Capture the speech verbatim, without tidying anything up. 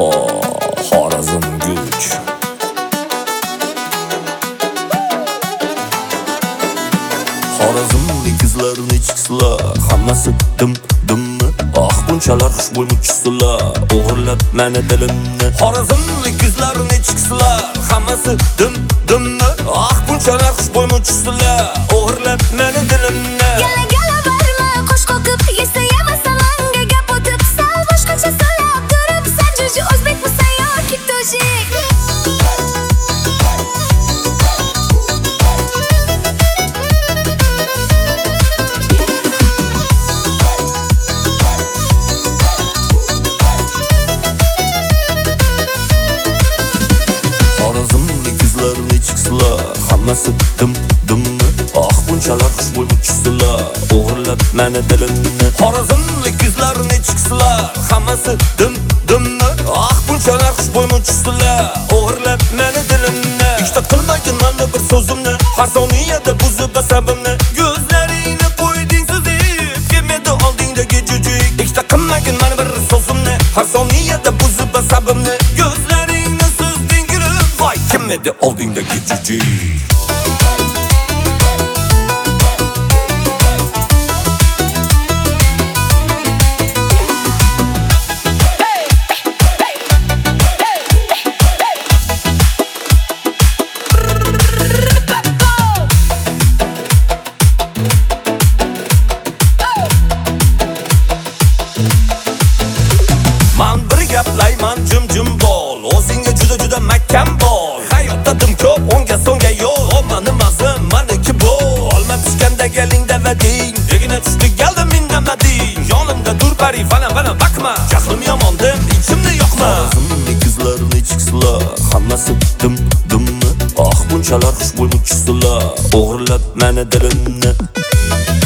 Xorazm güç. Xorazmlik qizlarni chiqsalar, hammasi dim dimmi. Ah bunchalar xushbo'y chiqsalar, o'g'irlab meni dilimni. Xorazmlik qizlarni chiqsalar, hammasi dim dimmi. Ah bunchalar xushbo'y chiqsalar, o'g'irlab meni dilimni. Gala gala barma, qo'sh qoqib yesa yemasan manga gap o'tib, sal boshqacha so'ylab turib, sen juju o'zbekmisan yoki tojik? Xorazmlik qizlarni chiqsalar, hammasi dim dimmi. Ah bunchalar xushbo'y chiqsalar, o'g'irlab meni dilimni. Xorazmlik qizlarni chiqsalar, hammasi dim dimmi. Ah bunchalar xushbo'y chiqsalar, o'g'irlab meni dilimni. Ikkita qilmagin mana bir so'zimni, har soniyada buzib asabimni. Ko'zlaringni qo'yding suzib, kelmadi oldingdagi jujik. Ikkita qilmagin mana bir so'zimni, har soniyada buzib asabimni. Ko'zlaringni suzding gurib, voy kelmadi oldingdagi jujik. Man bir gaplayman jim-jim bol, o'zingga juda-juda mahkam bol. Hayotda dim ko'p, o'ngga so'ngga yo'l. Omani mazim, maniki bol. Olma tushganda galingda vading, yegina tushdi galda minnamading. Yonimda dur pari falan-falan bakma, jahlim yomondim, ichimni yoqma. Xorazmlik qizlarni chiqsalar, hammasi dim dimmi. Ah bunchalar xushbo'y chiqsalar, o'g'irlab meni dilimni.